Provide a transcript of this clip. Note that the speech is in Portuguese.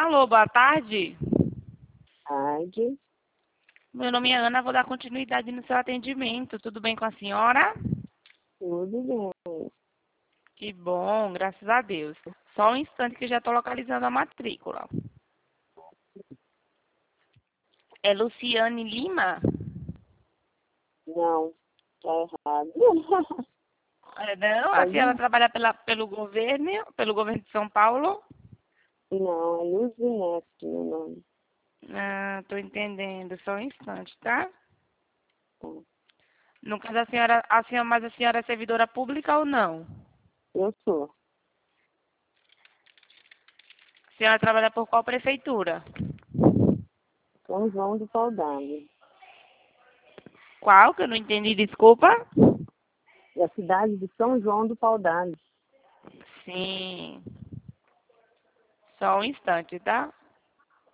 Alô, boa tarde. Tarde. Meu nome é Ana, vou dar continuidade no seu atendimento. Tudo bem com a senhora? Tudo bem. Que bom, graças a Deus. Só um instante que eu já estou localizando a matrícula. É Luciane Lima? Não, tá errado. Não, a senhora trabalha pelo governo de São Paulo? Não, é Luzinete meu nome. Ah, estou entendendo. Só um instante, tá? Tá. No caso, mas a senhora é servidora pública ou não? Eu sou. A senhora trabalha por qual prefeitura? São João do Pau d'Arco. Qual? Que eu não entendi, desculpa. Da cidade de São João do Pau d'Arco. Sim. Só um instante, tá?